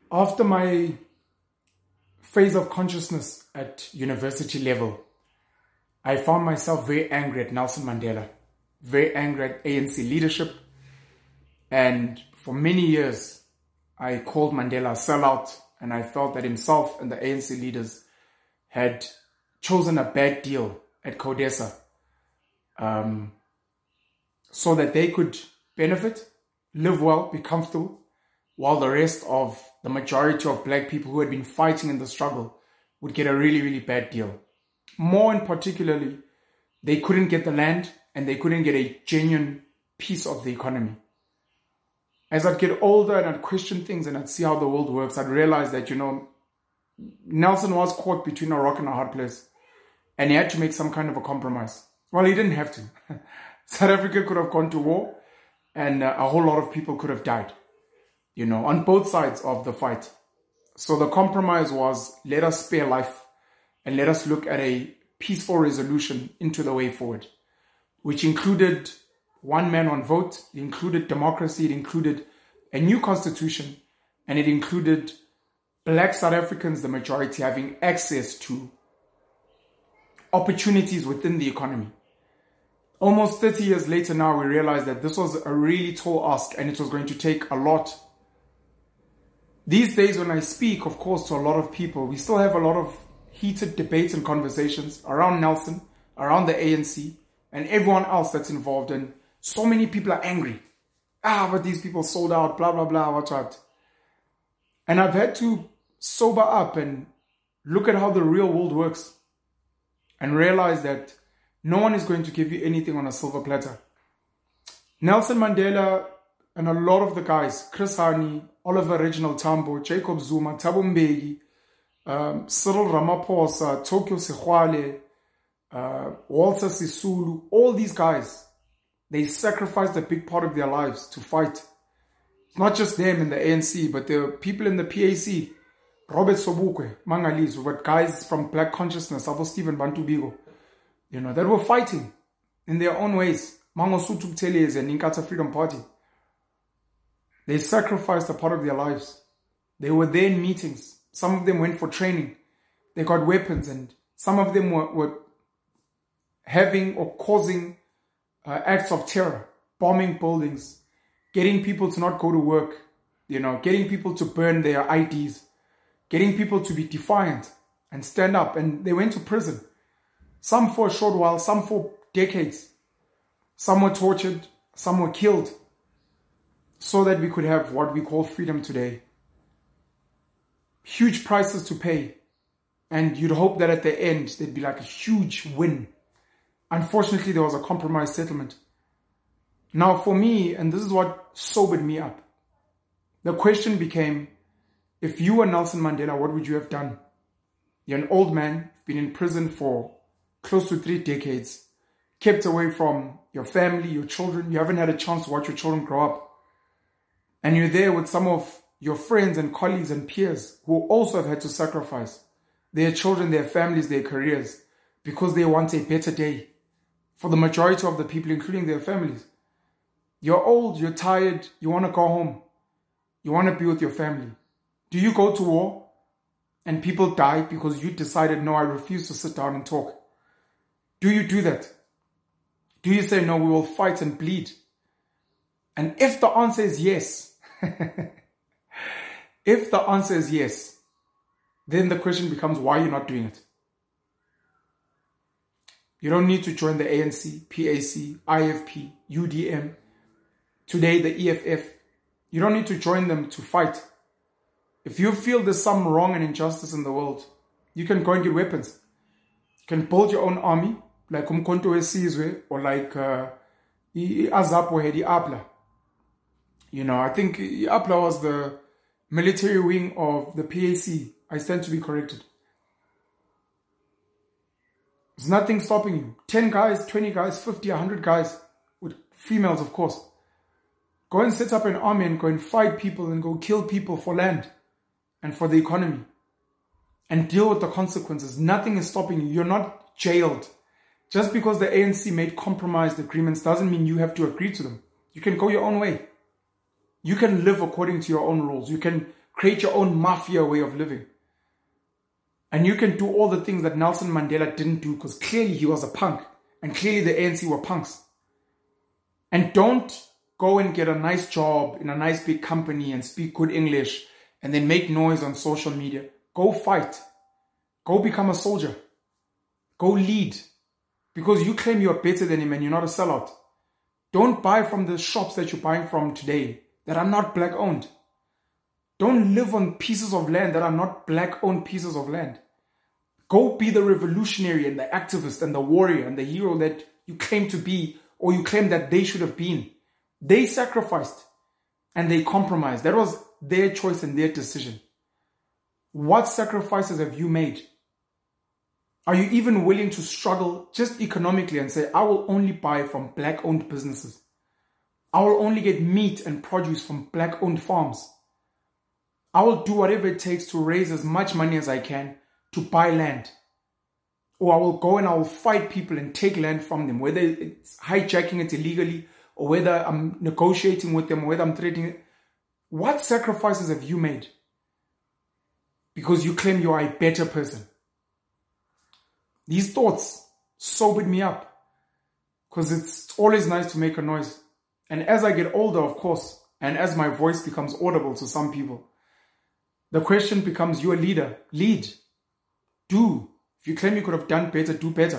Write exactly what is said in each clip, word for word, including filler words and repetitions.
After my phase of consciousness at university level, I found myself very angry at Nelson Mandela, very angry at A N C leadership. And for many years, I called Mandela a sellout, and I felt that himself and the A N C leaders had chosen a bad deal at CODESA um, so that they could benefit, live well, be comfortable, while the rest of the majority of black people who had been fighting in the struggle would get a really, really bad deal. More in particularly, they couldn't get the land and they couldn't get a genuine piece of the economy. As I'd get older and I'd question things and I'd see how the world works, I'd realize that, you know, Nelson was caught between a rock and a hard place, and he had to make some kind of a compromise. Well, he didn't have to. South Africa could have gone to war, and uh, a whole lot of people could have died, you know, on both sides of the fight. So the compromise was, let us spare life and let us look at a peaceful resolution into the way forward, which included one man, one vote. It included democracy. It included a new constitution, and it included black South Africans, the majority, having access to opportunities within the economy. Almost thirty years later now, we realize that this was a really tall ask, and it was going to take a lot. These days, when I speak, of course, to a lot of people, we still have a lot of heated debates and conversations around Nelson, around the A N C, and everyone else that's involved. And so many people are angry. Ah, but these people sold out, blah, blah, blah, watch out. And I've had to sober up and look at how the real world works and realize that no one is going to give you anything on a silver platter. Nelson Mandela and a lot of the guys, Chris Hani, Oliver Reginald Tambo, Jacob Zuma, Thabo Mbeki, um, Cyril Ramaphosa, Tokyo Sexwale, uh, Walter Sisulu, all these guys, they sacrificed a big part of their lives to fight. It's not just them in the A N C, but the people in the P A C, Robert Sobukwe, Mangalis, we've got guys from Black Consciousness, Avo Stephen Bantu Bigo, you know, that were fighting in their own ways. Mangosuthu Buthelezi and Inkatha Freedom Party. They sacrificed a part of their lives. They were there in meetings. Some of them went for training. They got weapons, and some of them were, were having or causing uh, acts of terror, bombing buildings, getting people to not go to work, you know, getting people to burn their I Ds, getting people to be defiant and stand up. And they went to prison. Some for a short while, some for decades. Some were tortured, some were killed, so that we could have what we call freedom today. Huge prices to pay. And you'd hope that at the end, there'd be like a huge win. Unfortunately, there was a compromise settlement. Now for me, and this is what sobered me up, the question became, if you were Nelson Mandela, what would you have done? You're an old man, been in prison for close to three decades, kept away from your family, your children. You haven't had a chance to watch your children grow up. And you're there with some of your friends and colleagues and peers who also have had to sacrifice their children, their families, their careers, because they want a better day for the majority of the people, including their families. You're old, you're tired, you want to go home. You want to be with your family. Do you go to war and people die because you decided, no, I refuse to sit down and talk? Do you do that? Do you say, no, we will fight and bleed? And if the answer is yes, if the answer is yes, then the question becomes, why are you not doing it? You don't need to join the A N C, P A C, I F P, U D M, today the E F F. You don't need to join them to fight. If you feel there's some wrong and injustice in the world, you can go and get weapons. You can build your own army, like Umkhonto weSizwe, or like uh, Azapo had iAPLA. You know, I think iAPLA was the military wing of the P A C. I stand to be corrected. There's nothing stopping you. ten guys, twenty guys, fifty, one hundred guys, with females, of course. Go and set up an army and go and fight people and go kill people for land and for the economy. And deal with the consequences. Nothing is stopping you. You're not jailed. Just because the A N C made compromised agreements doesn't mean you have to agree to them. You can go your own way. You can live according to your own rules. You can create your own mafia way of living. And you can do all the things that Nelson Mandela didn't do, because clearly he was a punk and clearly the A N C were punks. And don't go and get a nice job in a nice big company and speak good English and then make noise on social media. Go fight. Go become a soldier. Go lead. Because you claim you're better than him and you're not a sellout. Don't buy from the shops that you're buying from today that are not black owned. Don't live on pieces of land that are not black owned pieces of land. Go be the revolutionary and the activist and the warrior and the hero that you claim to be, or you claim that they should have been. They sacrificed and they compromised. That was their choice and their decision. What sacrifices have you made? Are you even willing to struggle just economically and say, I will only buy from black-owned businesses. I will only get meat and produce from black-owned farms. I will do whatever it takes to raise as much money as I can to buy land. Or I will go and I will fight people and take land from them, whether it's hijacking it illegally or whether I'm negotiating with them or whether I'm threatening it. What sacrifices have you made? Because you claim you are a better person. These thoughts sobered me up because it's always nice to make a noise. And as I get older, of course, and as my voice becomes audible to some people, the question becomes, you're a leader. Lead. Do. If you claim you could have done better, do better.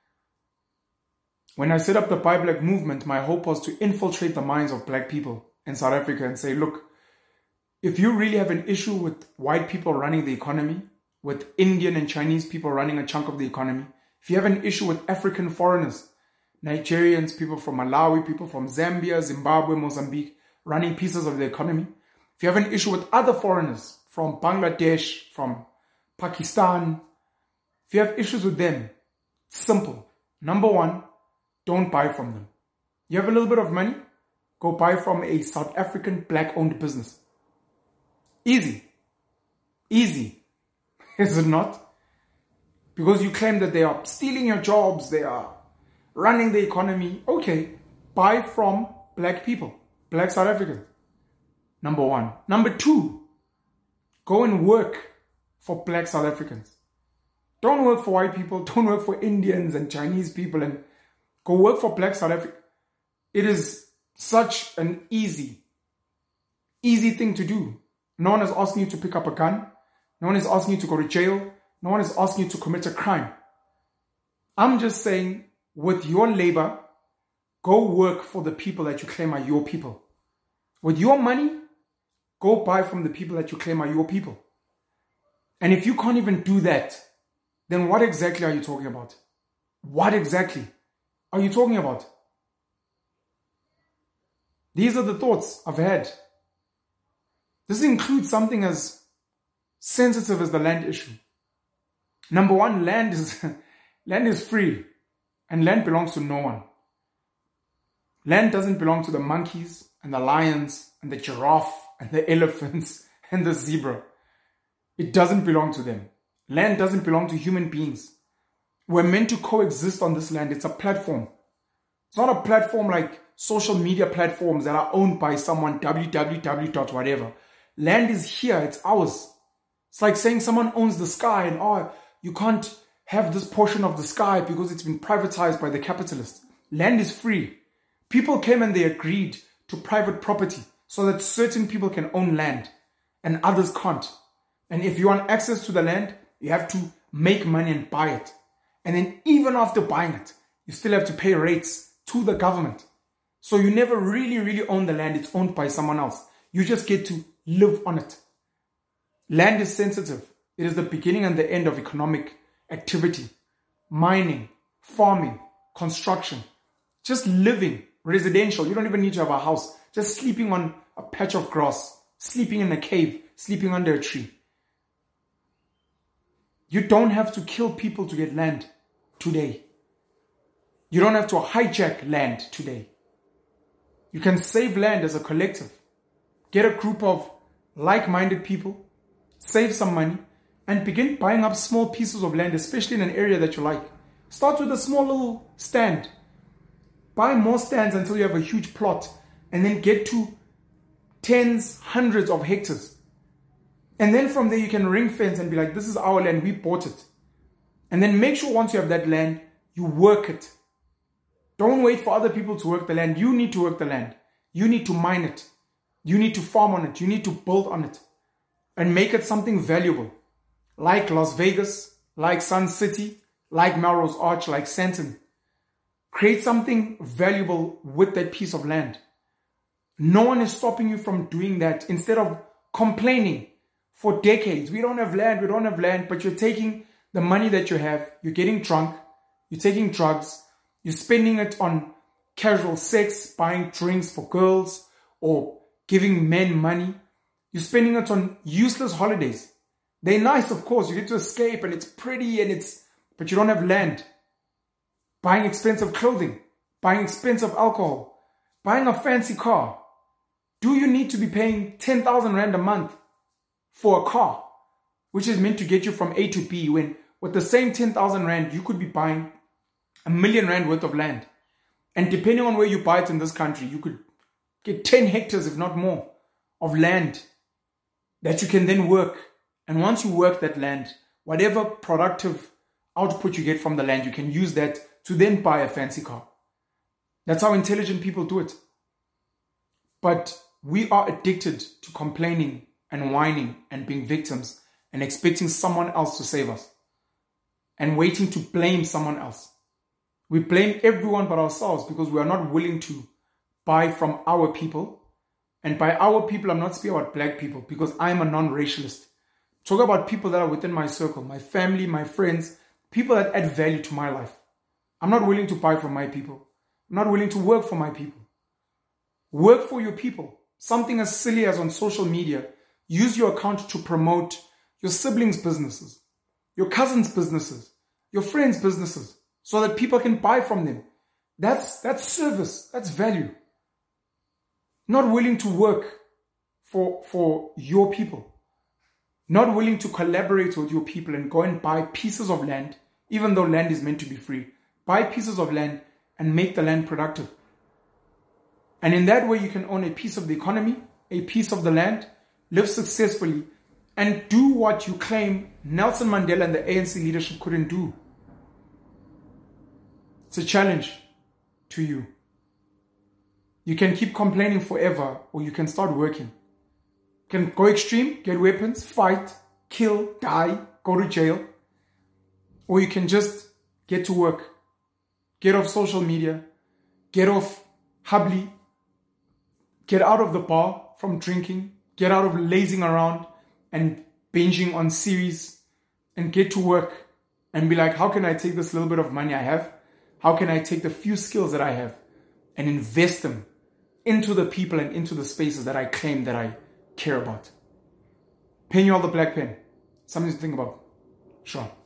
When I set up the Buy Black movement, my hope was to infiltrate the minds of black people in South Africa and say, look, if you really have an issue with white people running the economy, with Indian and Chinese people running a chunk of the economy, if you have an issue with African foreigners, Nigerians, people from Malawi, people from Zambia, Zimbabwe, Mozambique, running pieces of the economy, if you have an issue with other foreigners from Bangladesh, from Pakistan, if you have issues with them, simple. Number one, don't buy from them. You have a little bit of money, go buy from a South African black-owned business. Easy. Easy. Is it not? Because you claim that they are stealing your jobs, they are running the economy. Okay, buy from black people, black South Africans. Number one. Number two, go and work for black South Africans. Don't work for white people, don't work for Indians and Chinese people, and go work for black South Africa. It is such an easy, easy thing to do. No one is asking you to pick up a gun. No one is asking you to go to jail. No one is asking you to commit a crime. I'm just saying, with your labor, go work for the people that you claim are your people. With your money, go buy from the people that you claim are your people. And if you can't even do that, then what exactly are you talking about? What exactly are you talking about? These are the thoughts I've had. This includes something as sensitive as the land issue. Number one, land is land is free, and land belongs to no one. Land doesn't belong to the monkeys and the lions and the giraffe and the elephants and the zebra. It doesn't belong to them. Land doesn't belong to human beings. We're meant to coexist on this land. It's a platform. It's not a platform like social media platforms that are owned by someone, www dot whatever. Land is here. It's ours. It's like saying someone owns the sky and, oh, you can't have this portion of the sky because it's been privatized by the capitalists. Land is free. People came and they agreed to private property so that certain people can own land and others can't. And if you want access to the land, you have to make money and buy it. And then even after buying it, you still have to pay rates to the government. So you never really, really own the land. It's owned by someone else. You just get to live on it. Land is sensitive. It is the beginning and the end of economic activity. Mining, farming, construction, just living, residential. You don't even need to have a house. Just sleeping on a patch of grass, sleeping in a cave, sleeping under a tree. You don't have to kill people to get land today. You don't have to hijack land today. You can save land as a collective. Get a group of like-minded people, save some money, and begin buying up small pieces of land, especially in an area that you like. Start with a small little stand. Buy more stands until you have a huge plot, and then get to tens, hundreds of hectares. And then from there, you can ring fence and be like, this is our land, we bought it. And then make sure once you have that land, you work it. Don't wait for other people to work the land. You need to work the land. You need to mine it. You need to farm on it. You need to build on it. And make it something valuable. Like Las Vegas, like Sun City, like Melrose Arch, like Sandton. Create something valuable with that piece of land. No one is stopping you from doing that. Instead of complaining for decades, we don't have land, we don't have land, but you're taking the money that you have, you're getting drunk, you're taking drugs, you're spending it on casual sex, buying drinks for girls, or giving men money. You're spending it on useless holidays. They're nice, of course. You get to escape and it's pretty and it's, but you don't have land. Buying expensive clothing, buying expensive alcohol, buying a fancy car. Do you need to be paying ten thousand rand a month for a car, which is meant to get you from A to B, when with the same ten thousand rand, you could be buying a million rand worth of land. And depending on where you buy it in this country, you could get ten hectares, if not more, of land that you can then work. And once you work that land, whatever productive output you get from the land, you can use that to then buy a fancy car. That's how intelligent people do it. But we are addicted to complaining and whining and being victims and expecting someone else to save us and waiting to blame someone else. We blame everyone but ourselves because we are not willing to buy from our people. And by our people, I'm not speaking about black people because I'm a non-racialist. Talk about people that are within my circle, my family, my friends, people that add value to my life. I'm not willing to buy from my people. I'm not willing to work for my people. Work for your people. Something as silly as on social media, use your account to promote your siblings' businesses, your cousins' businesses, your friends' businesses, so that people can buy from them. That's, that's service. That's value. Not willing to work for, for your people. Not willing to collaborate with your people and go and buy pieces of land, even though land is meant to be free. Buy pieces of land and make the land productive. And in that way, you can own a piece of the economy, a piece of the land, live successfully, and do what you claim Nelson Mandela and the A N C leadership couldn't do. It's a challenge to you. You can keep complaining forever, or you can start working. You can go extreme, get weapons, fight, kill, die, go to jail. Or you can just get to work. Get off social media. Get off Hubley. Get out of the bar from drinking. Get out of lazing around and binging on series. And get to work and be like, how can I take this little bit of money I have? How can I take the few skills that I have and invest them into the people and into the spaces that I claim that I care about? Peniel the Black Pen. Something to think about. Sure.